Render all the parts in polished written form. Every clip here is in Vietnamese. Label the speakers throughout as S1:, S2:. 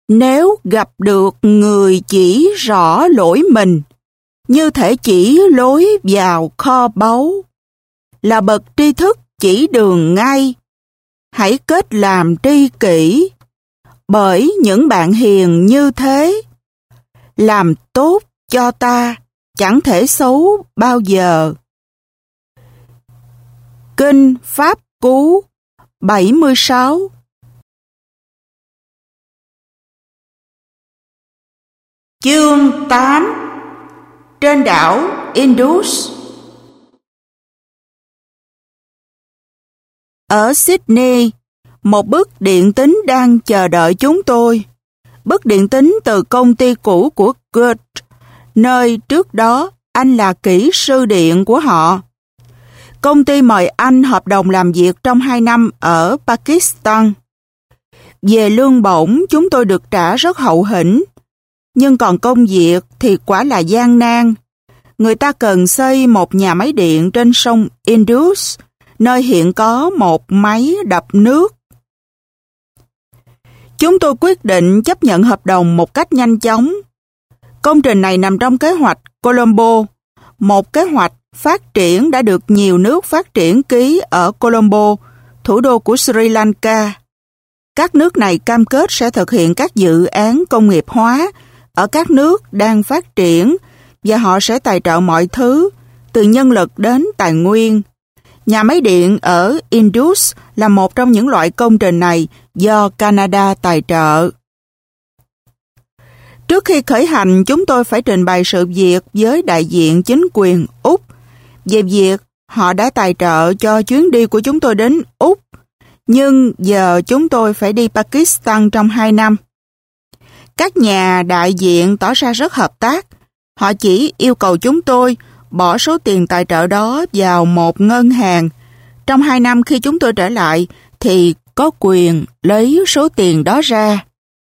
S1: Nếu gặp được người chỉ rõ lỗi mình, như thể chỉ lối vào kho báu, là bậc tri thức chỉ đường ngay, hãy kết làm tri kỷ, bởi những bạn hiền như thế, làm tốt cho ta chẳng thể xấu bao giờ. Kinh Pháp Cú 76. Chương 8. Trên đảo Indus. Ở Sydney, một bức điện tín đang chờ đợi chúng tôi. Bức điện tín từ công ty cũ của Gert, nơi trước đó anh là kỹ sư điện của họ. Công ty mời anh hợp đồng làm việc trong 2 năm ở Pakistan. Về lương bổng, chúng tôi được trả rất hậu hĩnh, nhưng còn công việc thì quả là gian nan. Người ta cần xây một nhà máy điện trên sông Indus, nơi hiện có một máy đập nước. Chúng tôi quyết định chấp nhận hợp đồng một cách nhanh chóng. Công trình này nằm trong kế hoạch Colombo, một kế hoạch phát triển đã được nhiều nước phát triển ký ở Colombo, thủ đô của Sri Lanka. Các nước này cam kết sẽ thực hiện các dự án công nghiệp hóa ở các nước đang phát triển và họ sẽ tài trợ mọi thứ, từ nhân lực đến tài nguyên. Nhà máy điện ở Indus là một trong những loại công trình này do Canada tài trợ. Trước khi khởi hành, chúng tôi phải trình bày sự việc với đại diện chính quyền Úc về việc họ đã tài trợ cho chuyến đi của chúng tôi đến Úc, nhưng giờ chúng tôi phải đi Pakistan trong 2 năm. Các nhà đại diện tỏ ra rất hợp tác. Họ chỉ yêu cầu chúng tôi bỏ số tiền tài trợ đó vào một ngân hàng. Trong 2 năm khi chúng tôi trở lại thì có quyền lấy số tiền đó ra.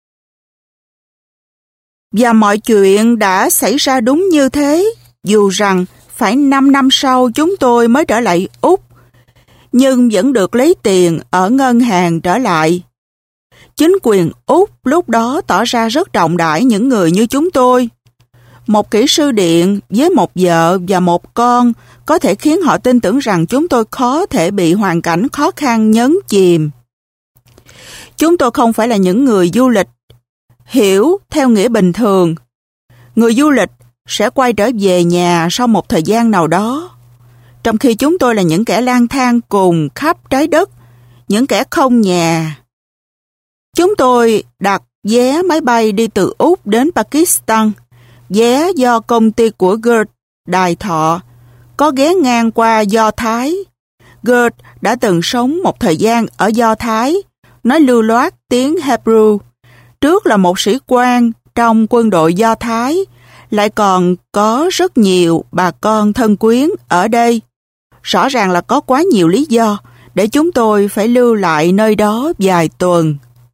S1: Và mọi chuyện đã xảy ra đúng như thế, dù rằng phải 5 năm sau chúng tôi mới trở lại Úc, nhưng vẫn được lấy tiền ở ngân hàng trở lại. Chính quyền Úc lúc đó tỏ ra rất trọng đãi những người như chúng tôi. Một kỹ sư điện với một vợ và một con có thể khiến họ tin tưởng rằng chúng tôi khó thể bị hoàn cảnh khó khăn nhấn chìm. Chúng tôi không phải là những người du lịch, hiểu theo nghĩa bình thường. Người du lịch sẽ quay trở về nhà sau một thời gian nào đó, trong khi chúng tôi là những kẻ lang thang cùng khắp trái đất, những kẻ không nhà. Chúng tôi đặt vé máy bay đi từ Úc đến Pakistan, vé do công ty của Gert đài thọ, có ghé ngang qua Do Thái. Gert đã từng sống một thời gian ở Do Thái, nói lưu loát tiếng Hebrew. Trước là một sĩ quan trong quân đội Do Thái, lại còn có rất nhiều bà con thân quyến ở đây. Rõ ràng là có quá nhiều lý do để chúng tôi phải lưu lại nơi đó vài tuần.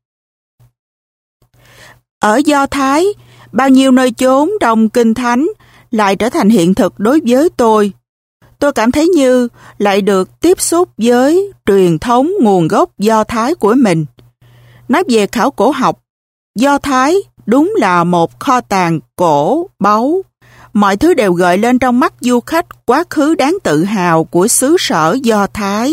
S1: Ở Do Thái, bao nhiêu nơi chốn trong Kinh Thánh lại trở thành hiện thực đối với tôi. Tôi cảm thấy như lại được tiếp xúc với truyền thống nguồn gốc Do Thái của mình. Nói về khảo cổ học, Do Thái đúng là một kho tàng cổ, báu. Mọi thứ đều gợi lên trong mắt du khách quá khứ đáng tự hào của xứ sở Do Thái.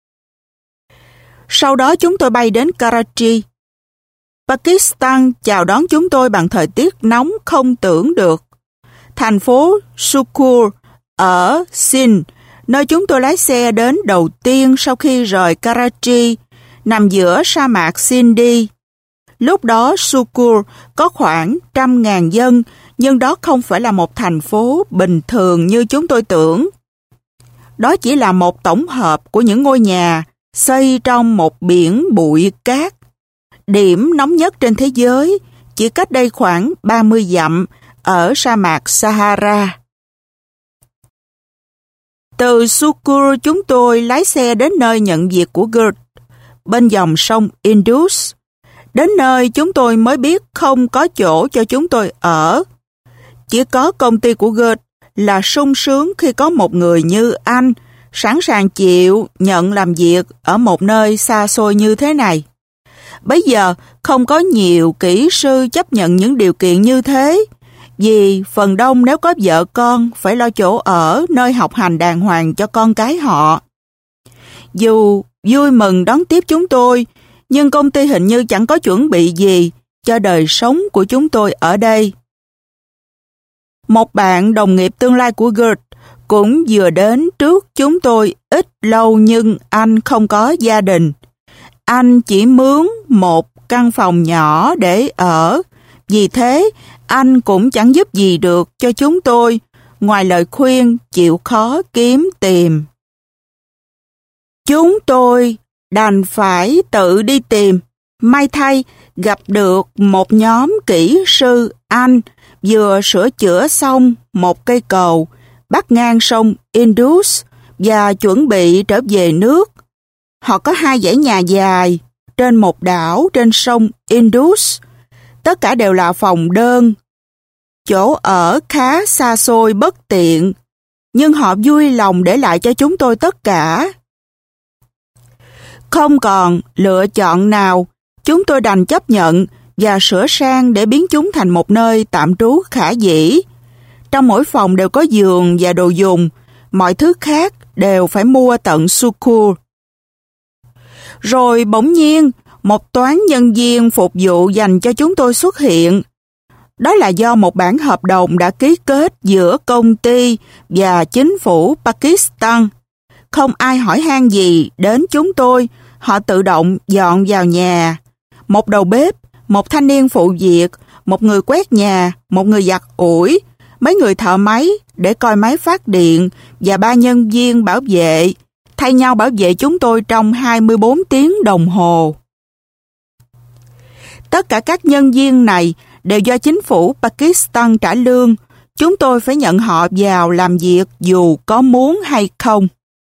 S1: Sau đó chúng tôi bay đến Karachi. Pakistan chào đón chúng tôi bằng thời tiết nóng không tưởng được. Thành phố Sukur ở Sindh, nơi chúng tôi lái xe đến đầu tiên sau khi rời Karachi, nằm giữa sa mạc Sindhi. Lúc đó Sukur có khoảng 100.000 dân, nhưng đó không phải là một thành phố bình thường như chúng tôi tưởng. Đó chỉ là một tổng hợp của những ngôi nhà xây trong một biển bụi cát. Điểm nóng nhất trên thế giới, chỉ cách đây khoảng 30 dặm, ở sa mạc Sahara. Từ Sukur chúng tôi lái xe đến nơi nhận việc của Gert, bên dòng sông Indus. Đến nơi chúng tôi mới biết không có chỗ cho chúng tôi ở. Chỉ có công ty của Gert là sung sướng khi có một người như anh sẵn sàng chịu nhận làm việc ở một nơi xa xôi như thế này. Bây giờ không có nhiều kỹ sư chấp nhận những điều kiện như thế, vì phần đông nếu có vợ con phải lo chỗ ở, nơi học hành đàng hoàng cho con cái họ. Dù vui mừng đón tiếp chúng tôi, nhưng công ty hình như chẳng có chuẩn bị gì cho đời sống của chúng tôi ở đây. Một bạn đồng nghiệp tương lai của Gert cũng vừa đến trước chúng tôi ít lâu, nhưng anh không có gia đình. Anh chỉ mướn một căn phòng nhỏ để ở. Vì thế, anh cũng chẳng giúp gì được cho chúng tôi, ngoài lời khuyên chịu khó kiếm tìm. Chúng tôi đành phải tự đi tìm. May thay, gặp được một nhóm kỹ sư Anh vừa sửa chữa xong một cây cầu bắc ngang sông Indus và chuẩn bị trở về nước. Họ có 2 dãy nhà dài trên một đảo trên sông Indus. Tất cả đều là phòng đơn. Chỗ ở khá xa xôi bất tiện, nhưng họ vui lòng để lại cho chúng tôi tất cả. Không còn lựa chọn nào, chúng tôi đành chấp nhận và sửa sang để biến chúng thành một nơi tạm trú khả dĩ. Trong mỗi phòng đều có giường và đồ dùng, mọi thứ khác đều phải mua tận Sukur. Rồi bỗng nhiên, một toán nhân viên phục vụ dành cho chúng tôi xuất hiện. Đó là do một bản hợp đồng đã ký kết giữa công ty và chính phủ Pakistan. Không ai hỏi han gì đến chúng tôi, họ tự động dọn vào nhà. Một đầu bếp, một thanh niên phụ việc, một người quét nhà, một người giặt ủi, mấy người thợ máy để coi máy phát điện và 3 nhân viên bảo vệ, thay nhau bảo vệ chúng tôi trong 24 tiếng đồng hồ. Tất cả các nhân viên này đều do chính phủ Pakistan trả lương. Chúng tôi phải nhận họ vào làm việc dù có muốn hay không.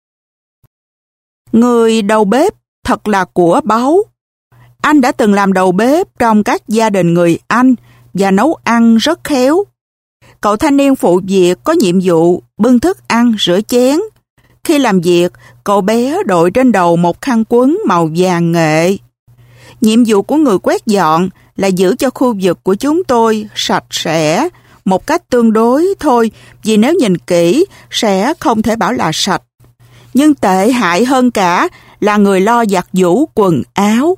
S1: Người đầu bếp thật là của báu. Anh đã từng làm đầu bếp trong các gia đình người Anh và nấu ăn rất khéo. Cậu thanh niên phụ việc có nhiệm vụ bưng thức ăn, rửa chén. Khi làm việc, cậu bé đội trên đầu một khăn quấn màu vàng nghệ. Nhiệm vụ của người quét dọn là giữ cho khu vực của chúng tôi sạch sẽ, một cách tương đối thôi, vì nếu nhìn kỹ sẽ không thể bảo là sạch. Nhưng tệ hại hơn cả là người lo giặt giũ quần áo.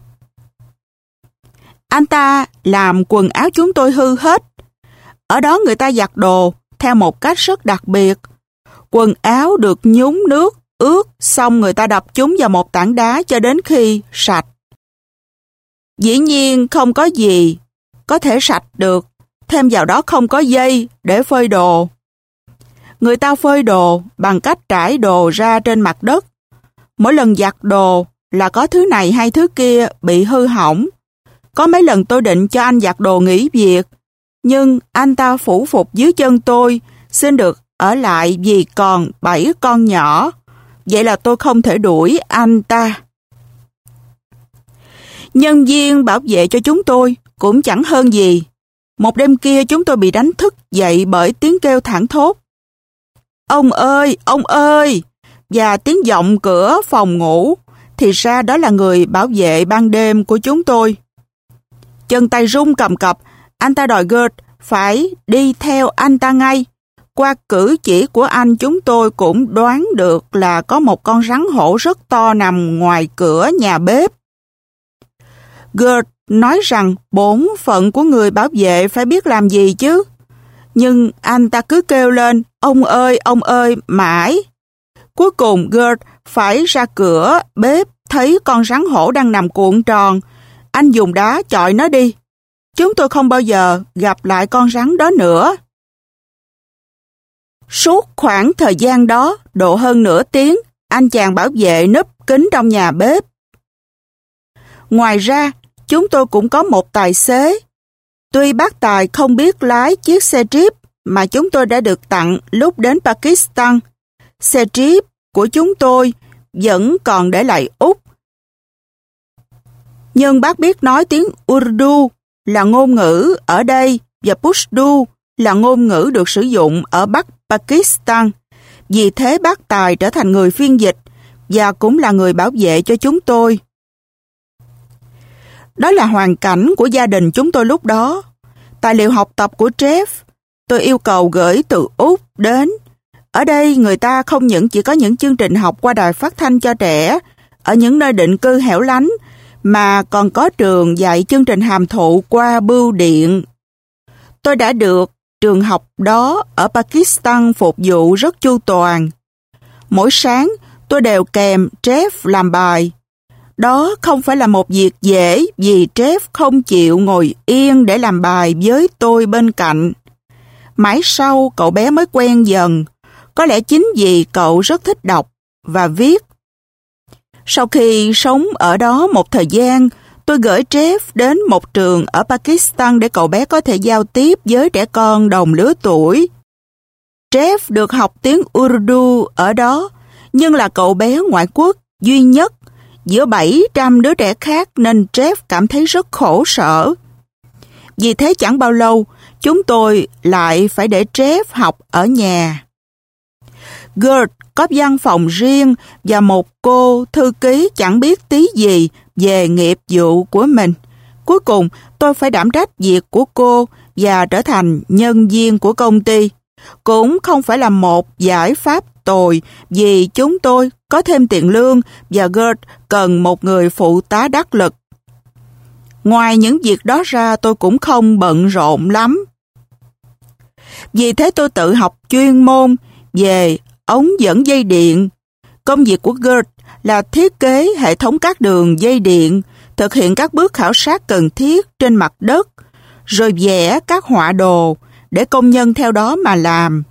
S1: Anh ta làm quần áo chúng tôi hư hết. Ở đó người ta giặt đồ theo một cách rất đặc biệt. Quần áo được nhúng nước, ướt, xong người ta đập chúng vào một tảng đá cho đến khi sạch. Dĩ nhiên không có gì có thể sạch được, thêm vào đó không có dây để phơi đồ. Người ta phơi đồ bằng cách trải đồ ra trên mặt đất. Mỗi lần giặt đồ là có thứ này hay thứ kia bị hư hỏng. Có mấy lần tôi định cho anh giặt đồ nghỉ việc, nhưng anh ta phủ phục dưới chân tôi, xin được ở lại vì còn 7 con nhỏ. Vậy là tôi không thể đuổi anh ta. Nhân viên bảo vệ cho chúng tôi cũng chẳng hơn gì. Một đêm kia chúng tôi bị đánh thức dậy bởi tiếng kêu thảng thốt. Ông ơi, ông ơi! Và tiếng vọng cửa phòng ngủ. Thì ra đó là người bảo vệ ban đêm của chúng tôi. Chân tay run cầm cập, anh ta đòi Gert phải đi theo anh ta ngay. Qua cử chỉ của anh chúng tôi cũng đoán được là có một con rắn hổ rất to nằm ngoài cửa nhà bếp. Gert nói rằng bổn phận của người bảo vệ phải biết làm gì chứ. Nhưng anh ta cứ kêu lên, ông ơi, mãi. Cuối cùng Gert phải ra cửa bếp thấy con rắn hổ đang nằm cuộn tròn. Anh dùng đá chọi nó đi. Chúng tôi không bao giờ gặp lại con rắn đó nữa. Suốt khoảng thời gian đó, độ hơn nửa tiếng, anh chàng bảo vệ núp kín trong nhà bếp. Ngoài ra, chúng tôi cũng có một tài xế. Tuy bác tài không biết lái chiếc xe Jeep mà chúng tôi đã được tặng lúc đến Pakistan, xe Jeep của chúng tôi vẫn còn để lại Úc. Nhưng bác biết nói tiếng Urdu là ngôn ngữ ở đây và Pashto là ngôn ngữ được sử dụng ở Bắc Pakistan. Vì thế bác tài trở thành người phiên dịch và cũng là người bảo vệ cho chúng tôi. Đó là hoàn cảnh của gia đình chúng tôi lúc đó. Tài liệu học tập của Jeff, tôi yêu cầu gửi từ Úc đến. Ở đây người ta không những chỉ có những chương trình học qua đài phát thanh cho trẻ ở những nơi định cư hẻo lánh, mà còn có trường dạy chương trình hàm thụ qua bưu điện. Tôi đã được trường học đó ở Pakistan phục vụ rất chu toàn. Mỗi sáng tôi đều kèm Jeff làm bài. Đó không phải là một việc dễ vì Jeff không chịu ngồi yên để làm bài với tôi bên cạnh. Mãi sau cậu bé mới quen dần, có lẽ chính vì cậu rất thích đọc và viết. Sau khi sống ở đó một thời gian, tôi gửi Jeff đến một trường ở Pakistan để cậu bé có thể giao tiếp với trẻ con đồng lứa tuổi. Jeff được học tiếng Urdu ở đó, nhưng là cậu bé ngoại quốc duy nhất giữa 700 đứa trẻ khác nên Jeff cảm thấy rất khổ sở. Vì thế chẳng bao lâu, chúng tôi lại phải để Jeff học ở nhà. Gert có văn phòng riêng và một cô thư ký chẳng biết tí gì về nghiệp vụ của mình. Cuối cùng, tôi phải đảm trách việc của cô và trở thành nhân viên của công ty. Cũng không phải là một giải pháp tồi vì chúng tôi có thêm tiền lương và Gert cần một người phụ tá đắc lực. Ngoài những việc đó ra tôi cũng không bận rộn lắm. Vì thế tôi tự học chuyên môn về ống dẫn dây điện. Công việc của Gert là thiết kế hệ thống các đường dây điện, thực hiện các bước khảo sát cần thiết trên mặt đất, rồi vẽ các họa đồ để công nhân theo đó mà làm.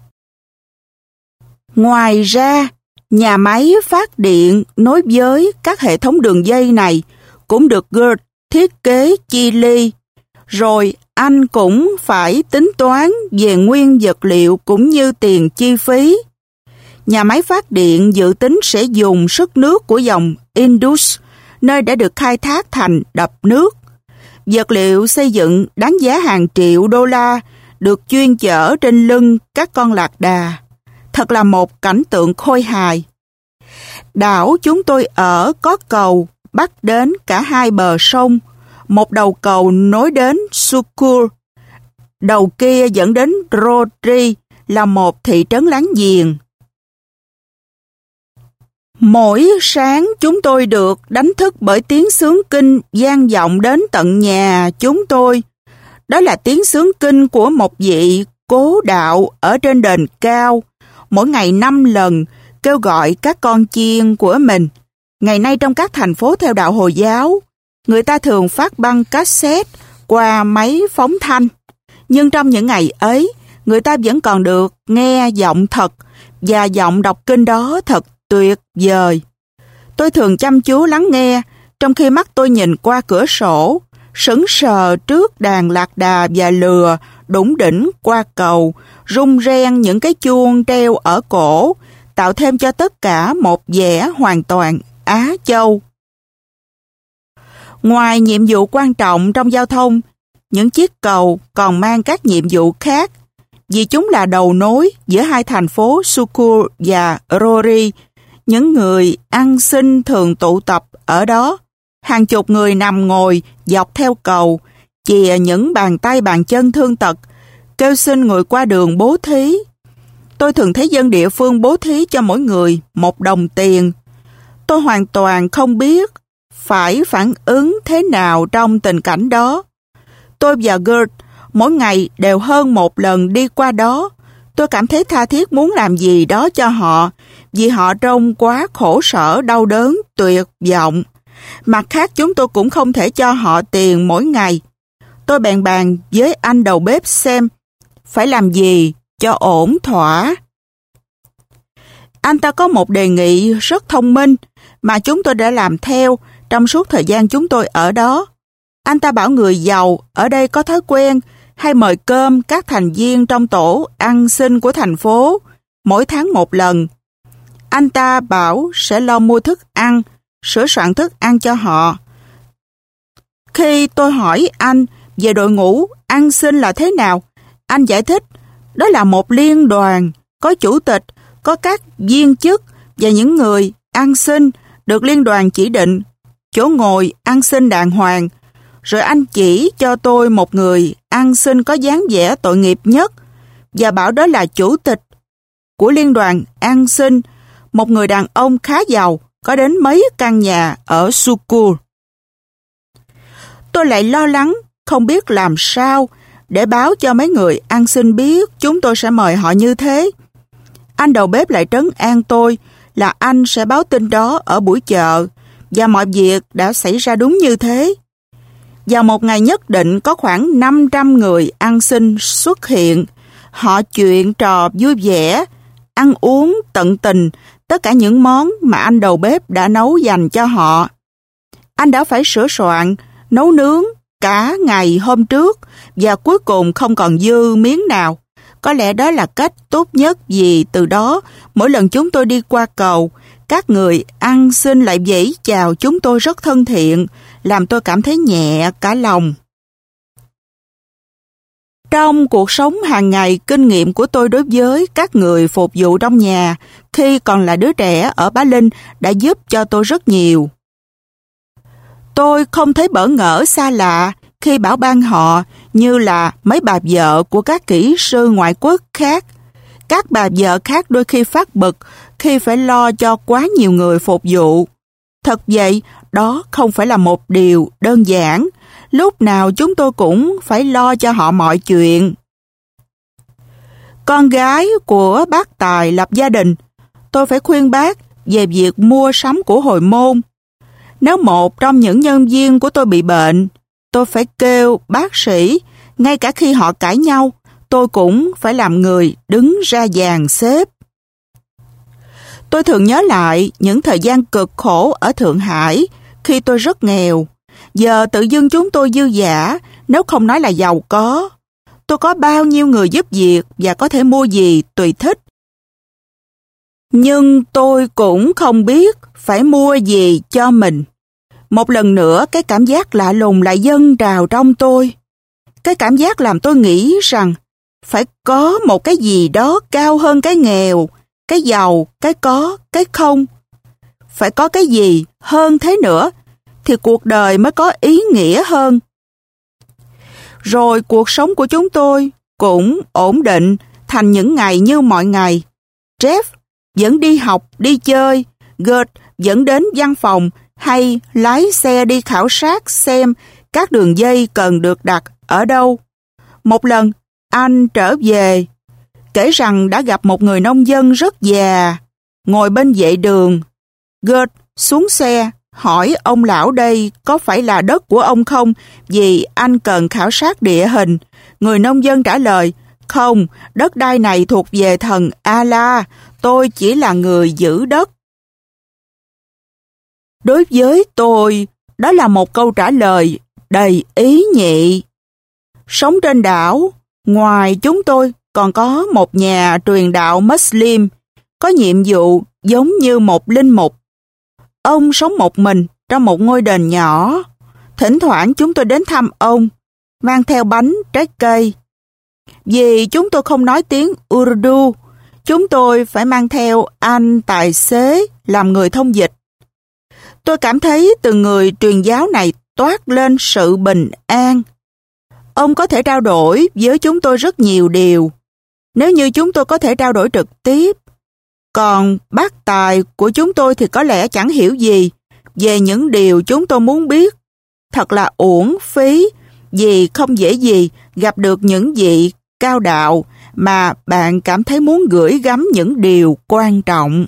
S1: Ngoài ra, nhà máy phát điện nối với các hệ thống đường dây này cũng được Gert thiết kế chi ly, rồi anh cũng phải tính toán về nguyên vật liệu cũng như tiền chi phí. Nhà máy phát điện dự tính sẽ dùng sức nước của dòng Indus, nơi đã được khai thác thành đập nước. Vật liệu xây dựng đáng giá hàng triệu đô la được chuyên chở trên lưng các con lạc đà. Thật là một cảnh tượng khôi hài. Đảo chúng tôi ở có cầu bắt đến cả hai bờ sông. Một đầu cầu nối đến Sukkur, đầu kia dẫn đến Rotri là một thị trấn láng giềng. Mỗi sáng chúng tôi được đánh thức bởi tiếng xướng kinh vang vọng đến tận nhà chúng tôi. Đó là tiếng xướng kinh của một vị cố đạo ở trên đền cao, mỗi ngày 5 lần kêu gọi các con chiên của mình. Ngày nay trong các thành phố theo đạo Hồi giáo, người ta thường phát băng cassette qua máy phóng thanh. Nhưng trong những ngày ấy, người ta vẫn còn được nghe giọng thật, và giọng đọc kinh đó thật tuyệt vời. Tôi thường chăm chú lắng nghe, trong khi mắt tôi nhìn qua cửa sổ, sững sờ trước đàn lạc đà và lừa đủng đỉnh qua cầu, rung reng những cái chuông treo ở cổ, tạo thêm cho tất cả một vẻ hoàn toàn Á Châu. Ngoài nhiệm vụ quan trọng trong giao thông, những chiếc cầu còn mang các nhiệm vụ khác, vì chúng là đầu nối giữa hai thành phố Sukkur và Rori. Những người ăn xin thường tụ tập ở đó. Hàng chục người nằm ngồi dọc theo cầu, chìa những bàn tay bàn chân thương tật, kêu xin người qua đường bố thí. Tôi thường thấy dân địa phương bố thí cho mỗi người 1 đồng tiền. Tôi hoàn toàn không biết phải phản ứng thế nào trong tình cảnh đó. Tôi và Gert mỗi ngày đều hơn 1 lần đi qua đó. Tôi cảm thấy tha thiết muốn làm gì đó cho họ, vì họ trông quá khổ sở, đau đớn, tuyệt vọng. Mặt khác chúng tôi cũng không thể cho họ tiền mỗi ngày. Tôi bèn bàn với anh đầu bếp xem phải làm gì cho ổn thỏa. Anh ta có một đề nghị rất thông minh mà chúng tôi đã làm theo trong suốt thời gian chúng tôi ở đó. Anh ta bảo người giàu ở đây có thói quen hay mời cơm các thành viên trong tổ ăn xin của thành phố mỗi tháng 1 lần. Anh ta bảo sẽ lo mua thức ăn, sửa soạn thức ăn cho họ. Khi tôi hỏi anh về đội ngũ ăn xin là thế nào, anh giải thích đó là một liên đoàn, có chủ tịch, có các viên chức và những người ăn xin được liên đoàn chỉ định chỗ ngồi ăn xin đàng hoàng. Rồi anh chỉ cho tôi một người ăn xin có dáng vẻ tội nghiệp nhất và bảo đó là chủ tịch của liên đoàn ăn xin, một người đàn ông khá giàu, có đến mấy căn nhà ở Sukkur. Tôi lại lo lắng, không biết làm sao để báo cho mấy người ăn xin biết chúng tôi sẽ mời họ như thế. Anh đầu bếp lại trấn an tôi là anh sẽ báo tin đó ở buổi chợ, và mọi việc đã xảy ra đúng như thế. Vào một ngày nhất định có khoảng 500 người ăn xin xuất hiện. Họ chuyện trò vui vẻ, ăn uống tận tình tất cả những món mà anh đầu bếp đã nấu dành cho họ. Anh đã phải sửa soạn, nấu nướng cả ngày hôm trước và cuối cùng không còn dư miếng nào. Có lẽ đó là cách tốt nhất vì từ đó mỗi lần chúng tôi đi qua cầu, các người ăn xin lại vẫy chào chúng tôi rất thân thiện, làm tôi cảm thấy nhẹ cả lòng. Trong cuộc sống hàng ngày, kinh nghiệm của tôi đối với các người phục vụ trong nhà khi còn là đứa trẻ ở Bá Linh đã giúp cho tôi rất nhiều. Tôi không thấy bỡ ngỡ xa lạ khi bảo ban họ như là mấy bà vợ của các kỹ sư ngoại quốc khác. Các bà vợ khác đôi khi phát bực khi phải lo cho quá nhiều người phục vụ. Thật vậy, đó không phải là một điều đơn giản. Lúc nào chúng tôi cũng phải lo cho họ mọi chuyện. Con gái của bác Tài lập gia đình, tôi phải khuyên bác về việc mua sắm của hồi môn. Nếu một trong những nhân viên của tôi bị bệnh, tôi phải kêu bác sĩ, ngay cả khi họ cãi nhau, tôi cũng phải làm người đứng ra dàn xếp. Tôi thường nhớ lại những thời gian cực khổ ở Thượng Hải khi tôi rất nghèo. Giờ tự dưng chúng tôi dư dả, nếu không nói là giàu có. Tôi có bao nhiêu người giúp việc và có thể mua gì tùy thích. Nhưng tôi cũng không biết phải mua gì cho mình. Một lần nữa cái cảm giác lạ lùng lại dâng trào trong tôi. Cái cảm giác làm tôi nghĩ rằng phải có một cái gì đó cao hơn cái nghèo, cái giàu, cái có, cái không. Phải có cái gì hơn thế nữa thì cuộc đời mới có ý nghĩa hơn. Rồi cuộc sống của chúng tôi cũng ổn định thành những ngày như mọi ngày. Jeff vẫn đi học, đi chơi, Gert vẫn đến văn phòng hay lái xe đi khảo sát xem các đường dây cần được đặt ở đâu. Một lần, anh trở về, kể rằng đã gặp một người nông dân rất già, ngồi bên vệ đường. Gert xuống xe, hỏi ông lão đây có phải là đất của ông không vì anh cần khảo sát địa hình. Người nông dân trả lời, không, đất đai này thuộc về thần Allah, tôi chỉ là người giữ đất. Đối với tôi, đó là một câu trả lời đầy ý nhị. Sống trên đảo, ngoài chúng tôi còn có một nhà truyền đạo Muslim, có nhiệm vụ giống như một linh mục. Ông sống một mình trong một ngôi đền nhỏ. Thỉnh thoảng chúng tôi đến thăm ông, mang theo bánh, trái cây. Vì chúng tôi không nói tiếng Urdu, chúng tôi phải mang theo anh tài xế làm người thông dịch. Tôi cảm thấy từ người truyền giáo này toát lên sự bình an. Ông có thể trao đổi với chúng tôi rất nhiều điều, nếu như chúng tôi có thể trao đổi trực tiếp. Còn bác Tài của chúng tôi thì có lẽ chẳng hiểu gì về những điều chúng tôi muốn biết. Thật là uổng phí vì không dễ gì gặp được những vị cao đạo mà bạn cảm thấy muốn gửi gắm những điều quan trọng.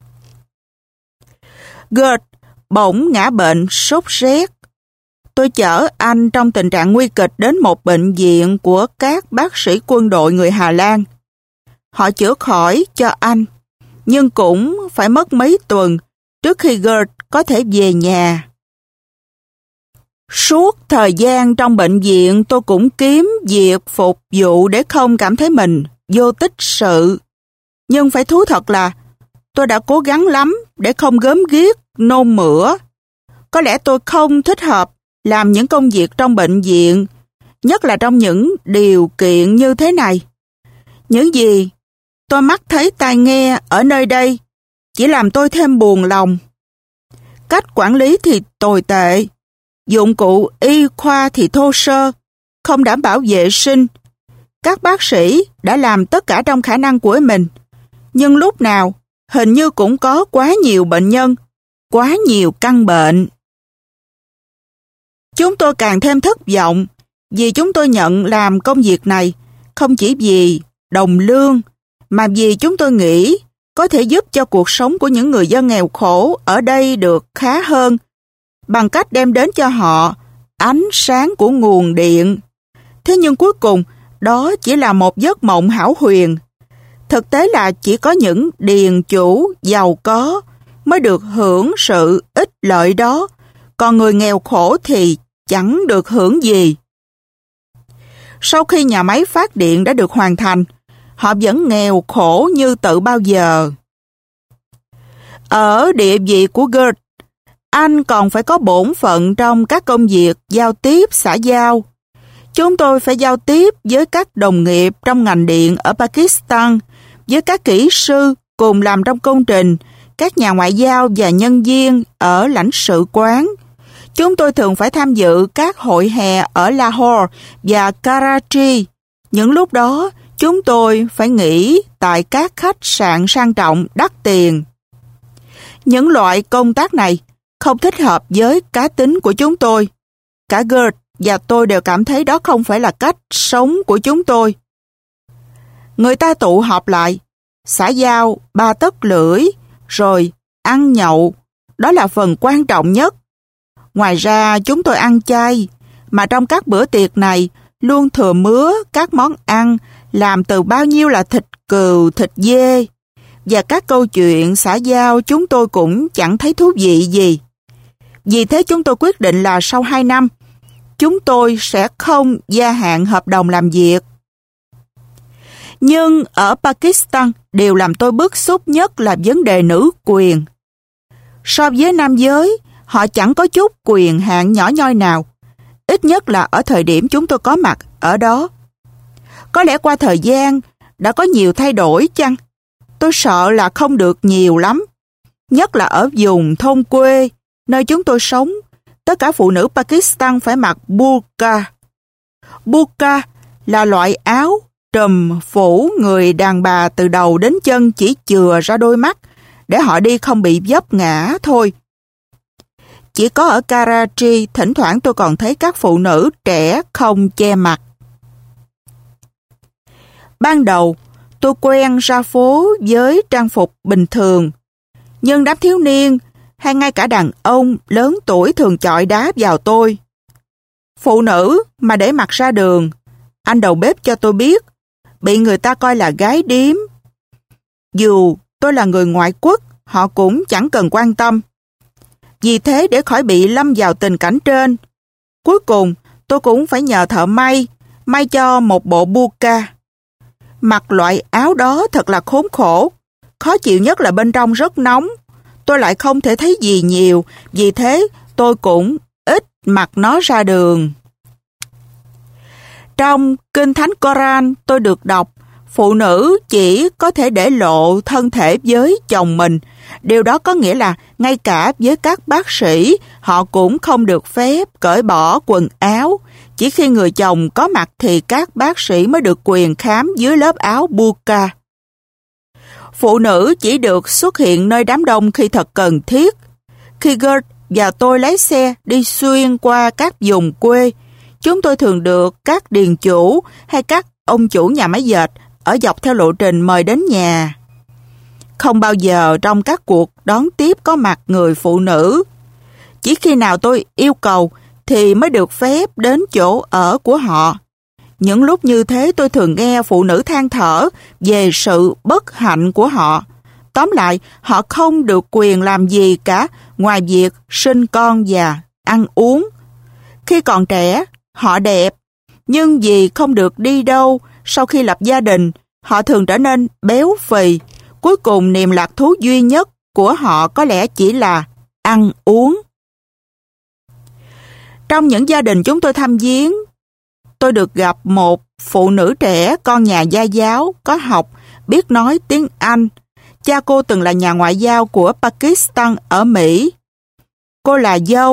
S1: Gert bỗng ngã bệnh sốt rét. Tôi chở anh trong tình trạng nguy kịch đến một bệnh viện của các bác sĩ quân đội người Hà Lan. Họ chữa khỏi cho anh, nhưng cũng phải mất mấy tuần trước khi Gert có thể về nhà. Suốt thời gian trong bệnh viện tôi cũng kiếm việc phục vụ để không cảm thấy mình vô tích sự. Nhưng phải thú thật là tôi đã cố gắng lắm để không gớm ghiếc, nôn mửa. Có lẽ tôi không thích hợp làm những công việc trong bệnh viện, nhất là trong những điều kiện như thế này. Những gì tôi mắt thấy tai nghe ở nơi đây chỉ làm tôi thêm buồn lòng. Cách quản lý thì tồi tệ. Dụng cụ y khoa thì thô sơ, không đảm bảo vệ sinh. Các bác sĩ đã làm tất cả trong khả năng của mình, nhưng lúc nào hình như cũng có quá nhiều bệnh nhân, quá nhiều căn bệnh. Chúng tôi càng thêm thất vọng vì chúng tôi nhận làm công việc này không chỉ vì đồng lương, mà vì chúng tôi nghĩ có thể giúp cho cuộc sống của những người dân nghèo khổ ở đây được khá hơn bằng cách đem đến cho họ ánh sáng của nguồn điện. Thế nhưng cuối cùng, đó chỉ là một giấc mộng hão huyền. Thực tế là chỉ có những điền chủ giàu có mới được hưởng sự ích lợi đó, còn người nghèo khổ thì chẳng được hưởng gì. Sau khi nhà máy phát điện đã được hoàn thành, họ vẫn nghèo khổ như tự bao giờ. Ở địa vị của Gert, anh còn phải có bổn phận trong các công việc giao tiếp xã giao. Chúng tôi phải giao tiếp với các đồng nghiệp trong ngành điện ở Pakistan, với các kỹ sư cùng làm trong công trình, các nhà ngoại giao và nhân viên ở lãnh sự quán. Chúng tôi thường phải tham dự các hội hè ở Lahore và Karachi. Những lúc đó, chúng tôi phải nghỉ tại các khách sạn sang trọng đắt tiền. Những loại công tác này không thích hợp với cá tính của chúng tôi. Cả Gert và tôi đều cảm thấy đó không phải là cách sống của chúng tôi. Người ta tụ họp lại, xã giao 3 tấc lưỡi, rồi ăn nhậu. Đó là phần quan trọng nhất. Ngoài ra chúng tôi ăn chay, mà trong các bữa tiệc này luôn thừa mứa các món ăn làm từ bao nhiêu là thịt cừu, thịt dê. Và các câu chuyện xã giao chúng tôi cũng chẳng thấy thú vị gì. Vì thế chúng tôi quyết định là sau 2 năm, chúng tôi sẽ không gia hạn hợp đồng làm việc. Nhưng ở Pakistan, điều làm tôi bức xúc nhất là vấn đề nữ quyền. So với nam giới, họ chẳng có chút quyền hạn nhỏ nhoi nào, ít nhất là ở thời điểm chúng tôi có mặt ở đó. Có lẽ qua thời gian đã có nhiều thay đổi chăng? Tôi sợ là không được nhiều lắm. Nhất là ở vùng thôn quê, nơi chúng tôi sống, tất cả phụ nữ Pakistan phải mặc burqa. Burqa là loại áo trùm phủ người đàn bà từ đầu đến chân chỉ chừa ra đôi mắt, để họ đi không bị vấp ngã thôi. Chỉ có ở Karachi, thỉnh thoảng tôi còn thấy các phụ nữ trẻ không che mặt. Ban đầu, tôi quen ra phố với trang phục bình thường, nhưng đám thiếu niên hay ngay cả đàn ông lớn tuổi thường chọi đá vào tôi. Phụ nữ mà để mặc ra đường, anh đầu bếp cho tôi biết, bị người ta coi là gái điếm. Dù tôi là người ngoại quốc, họ cũng chẳng cần quan tâm. Vì thế để khỏi bị lâm vào tình cảnh trên, cuối cùng tôi cũng phải nhờ thợ may cho một bộ burqa. Mặc loại áo đó thật là khốn khổ, khó chịu nhất là bên trong rất nóng. Tôi lại không thể thấy gì nhiều, vì thế tôi cũng ít mặc nó ra đường. Trong Kinh Thánh Koran tôi được đọc, phụ nữ chỉ có thể để lộ thân thể với chồng mình. Điều đó có nghĩa là ngay cả với các bác sĩ, họ cũng không được phép cởi bỏ quần áo. Chỉ khi người chồng có mặt thì các bác sĩ mới được quyền khám dưới lớp áo burqa. Phụ nữ chỉ được xuất hiện nơi đám đông khi thật cần thiết. Khi Gert và tôi lái xe đi xuyên qua các vùng quê, chúng tôi thường được các điền chủ hay các ông chủ nhà máy dệt ở dọc theo lộ trình mời đến nhà. Không bao giờ trong các cuộc đón tiếp có mặt người phụ nữ. Chỉ khi nào tôi yêu cầu thì mới được phép đến chỗ ở của họ. Những lúc như thế tôi thường nghe phụ nữ than thở về sự bất hạnh của họ. Tóm lại, họ không được quyền làm gì cả ngoài việc sinh con và ăn uống. Khi còn trẻ, họ đẹp, nhưng vì không được đi đâu, sau khi lập gia đình, họ thường trở nên béo phì. Cuối cùng niềm lạc thú duy nhất của họ có lẽ chỉ là ăn uống. Trong những gia đình chúng tôi thăm viếng, tôi được gặp một phụ nữ trẻ con nhà gia giáo, có học, biết nói tiếng Anh. Cha cô từng là nhà ngoại giao của Pakistan ở Mỹ. Cô là dâu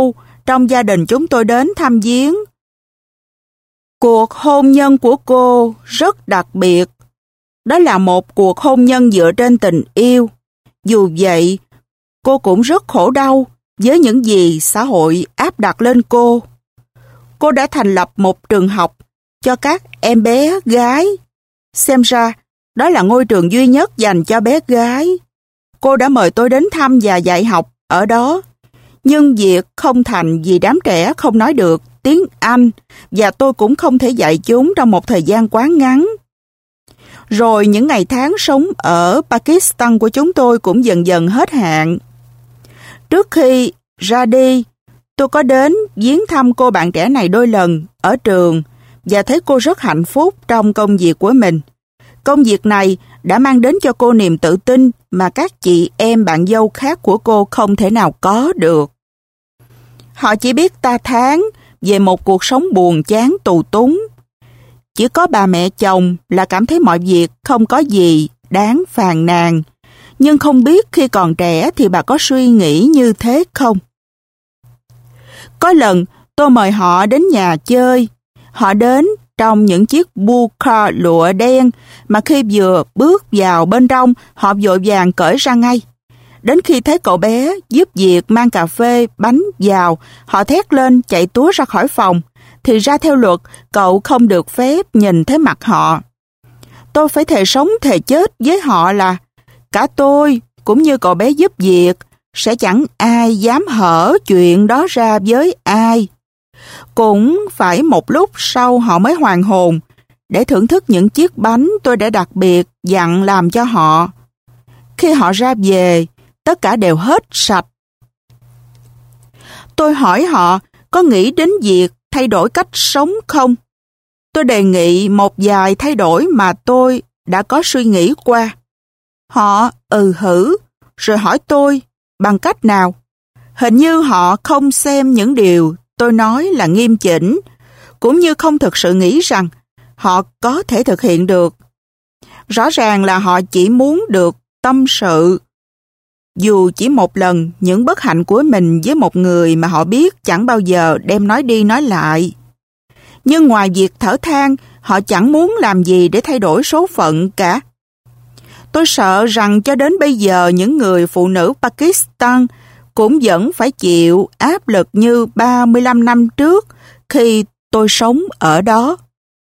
S1: trong gia đình chúng tôi đến thăm viếng. Cuộc hôn nhân của cô rất đặc biệt. Đó là một cuộc hôn nhân dựa trên tình yêu. Dù vậy, cô cũng rất khổ đau với những gì xã hội áp đặt lên cô. Cô đã thành lập một trường học cho các em bé gái. Xem ra, đó là ngôi trường duy nhất dành cho bé gái. Cô đã mời tôi đến thăm và dạy học ở đó. Nhưng việc không thành vì đám trẻ không nói được tiếng Anh và tôi cũng không thể dạy chúng trong một thời gian quá ngắn. Rồi những ngày tháng sống ở Pakistan của chúng tôi cũng dần dần hết hạn. Trước khi ra đi, tôi có đến viếng thăm cô bạn trẻ này đôi lần ở trường và thấy cô rất hạnh phúc trong công việc của mình. Công việc này đã mang đến cho cô niềm tự tin mà các chị em bạn dâu khác của cô không thể nào có được. Họ chỉ biết ta thán về một cuộc sống buồn chán tù túng. Chỉ có bà mẹ chồng là cảm thấy mọi việc không có gì đáng phàn nàn. Nhưng không biết khi còn trẻ thì bà có suy nghĩ như thế không? Có lần tôi mời họ đến nhà chơi. Họ đến trong những chiếc burqa lụa đen mà khi vừa bước vào bên trong họ vội vàng cởi ra ngay. Đến khi thấy cậu bé giúp việc mang cà phê, bánh vào, họ thét lên chạy túa ra khỏi phòng. Thì ra theo luật, cậu không được phép nhìn thấy mặt họ. Tôi phải thề sống thề chết với họ là cả tôi cũng như cậu bé giúp việc sẽ chẳng ai dám hở chuyện đó ra với ai. Cũng phải một lúc sau họ mới hoàn hồn để thưởng thức những chiếc bánh tôi đã đặc biệt dặn làm cho họ. Khi họ ra về, tất cả đều hết sạch. Tôi hỏi họ có nghĩ đến việc thay đổi cách sống không? Tôi đề nghị một vài thay đổi mà tôi đã có suy nghĩ qua. Họ hử, rồi hỏi tôi bằng cách nào. Hình như họ không xem những điều tôi nói là nghiêm chỉnh, cũng như không thực sự nghĩ rằng họ có thể thực hiện được. Rõ ràng là họ chỉ muốn được tâm sự, dù chỉ một lần, những bất hạnh của mình với một người mà họ biết chẳng bao giờ đem nói đi nói lại. Nhưng ngoài việc thở than, họ chẳng muốn làm gì để thay đổi số phận cả. Tôi sợ rằng cho đến bây giờ những người phụ nữ Pakistan cũng vẫn phải chịu áp lực như 35 năm trước khi tôi sống ở đó.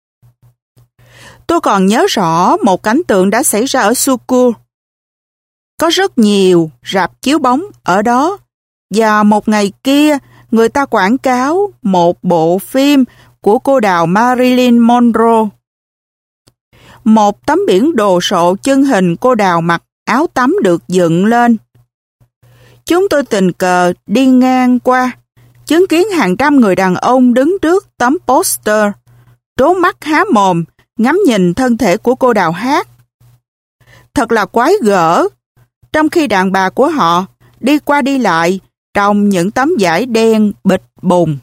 S1: Tôi còn nhớ rõ một cảnh tượng đã xảy ra ở Sukur. Có rất nhiều rạp chiếu bóng ở đó và một ngày kia người ta quảng cáo một bộ phim của cô đào Marilyn Monroe. Một tấm biển đồ sộ chân hình cô đào mặc áo tắm được dựng lên. Chúng tôi tình cờ đi ngang qua, chứng kiến hàng trăm người đàn ông đứng trước tấm poster, trố mắt há mồm, ngắm nhìn thân thể của cô đào hát. Thật là quái gở, trong khi đàn bà của họ đi qua đi lại trong những tấm vải đen bịch bùng.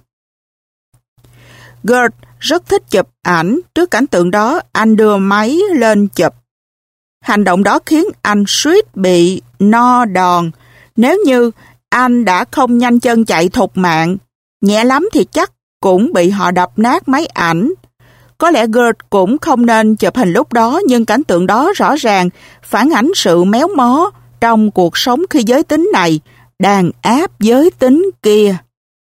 S1: Gert rất thích chụp ảnh, trước cảnh tượng đó anh đưa máy lên chụp. Hành động đó khiến anh suýt bị no đòn. Nếu như anh đã không nhanh chân chạy thục mạng, nhẹ lắm thì chắc cũng bị họ đập nát máy ảnh. Có lẽ Gert cũng không nên chụp hình lúc đó, nhưng cảnh tượng đó rõ ràng phản ánh sự méo mó trong cuộc sống khi giới tính này đàn áp giới tính kia.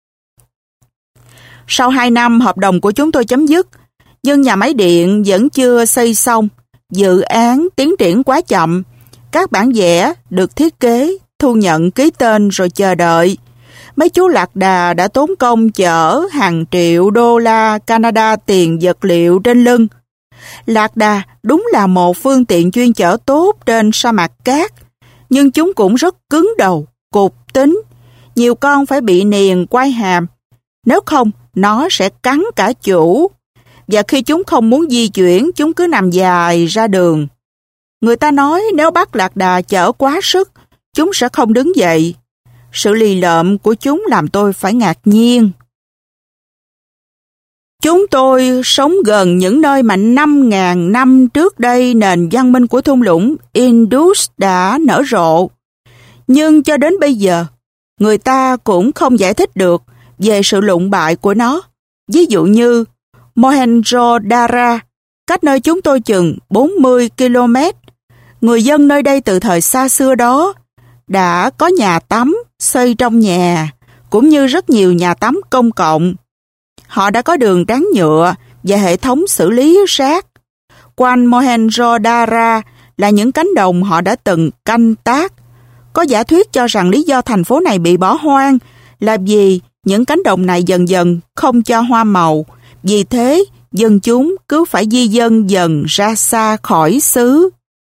S1: Sau 2 năm, hợp đồng của chúng tôi chấm dứt, nhưng nhà máy điện vẫn chưa xây xong. Dự án tiến triển quá chậm. Các bản vẽ được thiết kế, thu nhận, ký tên rồi chờ đợi. Mấy chú lạc đà đã tốn công chở hàng triệu đô la Canada tiền vật liệu trên lưng. Lạc đà đúng là một phương tiện chuyên chở tốt trên sa mạc cát, nhưng chúng cũng rất cứng đầu, cục tính. Nhiều con phải bị niền quai hàm, nếu không nó sẽ cắn cả chủ. Và khi chúng không muốn di chuyển, chúng cứ nằm dài ra đường. Người ta nói nếu bắt lạc đà chở quá sức, chúng sẽ không đứng dậy. Sự lì lợm của chúng làm tôi phải ngạc nhiên. Chúng tôi sống gần những nơi mà 5.000 năm trước đây nền văn minh của thung lũng Indus đã nở rộ. Nhưng cho đến bây giờ, người ta cũng không giải thích được về sự lụng bại của nó. Ví dụ như Mohenjo-daro, cách nơi chúng tôi chừng 40 km. Người dân nơi đây từ thời xa xưa đó đã có nhà tắm xây trong nhà, cũng như rất nhiều nhà tắm công cộng. Họ đã có đường tráng nhựa và hệ thống xử lý rác. Quanh Mohenjo-daro là những cánh đồng họ đã từng canh tác. Có giả thuyết cho rằng lý do thành phố này bị bỏ hoang là vì những cánh đồng này dần dần không cho hoa màu. Vì thế, dân chúng cứ phải di dân dần ra xa khỏi xứ.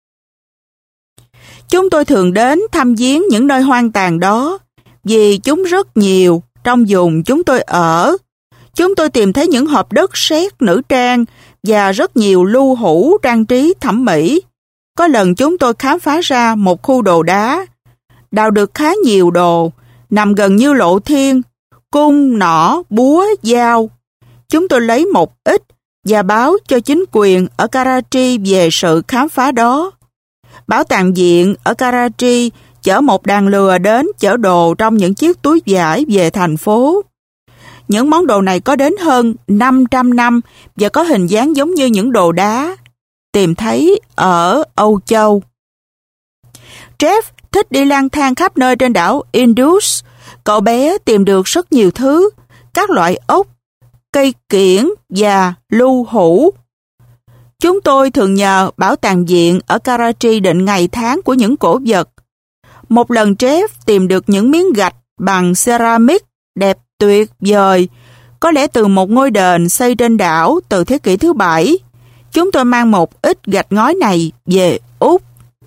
S1: Chúng tôi thường đến thăm viếng những nơi hoang tàn đó, vì chúng rất nhiều trong vùng chúng tôi ở. Chúng tôi tìm thấy những hộp đất sét nữ trang và rất nhiều lưu hữu trang trí thẩm mỹ. Có lần chúng tôi khám phá ra một khu đồ đá, đào được khá nhiều đồ, nằm gần như lộ thiên, cung, nỏ, búa, dao. Chúng tôi lấy một ít và báo cho chính quyền ở Karachi về sự khám phá đó. Bảo tàng viện ở Karachi chở một đàn lừa đến chở đồ trong những chiếc túi vải về thành phố. Những món đồ này có đến hơn 500 năm và có hình dáng giống như những đồ đá tìm thấy ở Âu Châu. Jeff thích đi lang thang khắp nơi trên đảo Indus. Cậu bé tìm được rất nhiều thứ, các loại ốc, cây kiểng và lưu hữu. Chúng tôi thường nhờ bảo tàng viện ở Karachi định ngày tháng của những cổ vật. Một lần Jeff tìm được những miếng gạch bằng ceramic đẹp tuyệt vời, có lẽ từ một ngôi đền xây trên đảo từ thế kỷ thứ 7. Chúng tôi mang một ít gạch ngói này về Úc.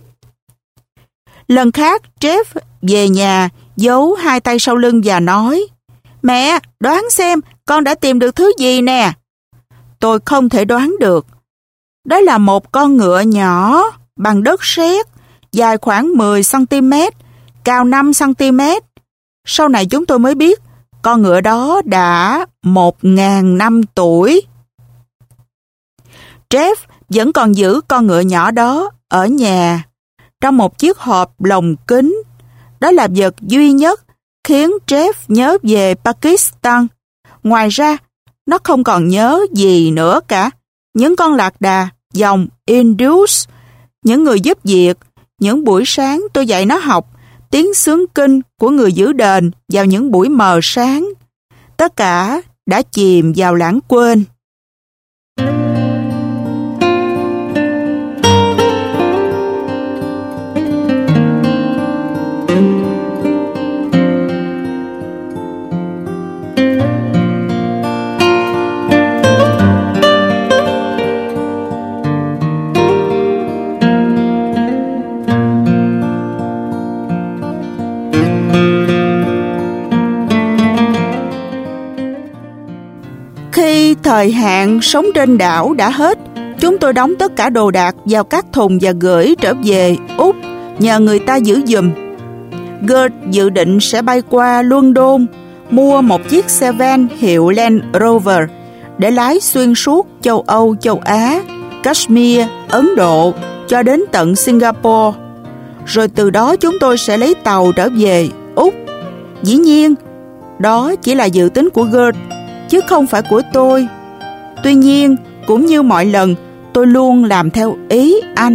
S1: Lần khác, Jeff về nhà, giấu hai tay sau lưng và nói, "Mẹ, đoán xem con đã tìm được thứ gì nè." Tôi không thể đoán được. Đó là một con ngựa nhỏ bằng đất sét, dài khoảng 10 cm, cao 5 cm. Sau này chúng tôi mới biết con ngựa đó đã 1000 năm tuổi. Jeff vẫn còn giữ con ngựa nhỏ đó ở nhà, trong một chiếc hộp lồng kính. Đó là vật duy nhất khiến Jeff nhớ về Pakistan. Ngoài ra, nó không còn nhớ gì nữa cả. Những con lạc đà, dòng Indus, những người giúp việc, những buổi sáng tôi dạy nó học, tiếng xướng kinh của người giữ đền vào những buổi mờ sáng. Tất cả đã chìm vào lãng quên. Thời hạn sống trên đảo đã hết, chúng tôi đóng tất cả đồ đạc vào các thùng và gửi trở về Úc, nhờ người ta giữ giùm. Gert dự định sẽ bay qua London, mua một chiếc xe van hiệu Land Rover để lái xuyên suốt châu Âu, châu Á, Kashmir, Ấn Độ cho đến tận Singapore. Rồi từ đó chúng tôi sẽ lấy tàu trở về Úc. Dĩ nhiên, đó chỉ là dự tính của Gert, chứ không phải của tôi. Tuy nhiên, cũng như mọi lần, tôi luôn làm theo ý anh.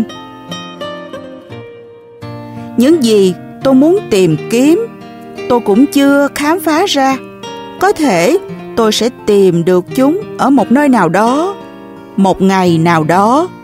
S1: Những gì tôi muốn tìm kiếm, tôi cũng chưa khám phá ra. Có thể tôi sẽ tìm được chúng ở một nơi nào đó, một ngày nào đó.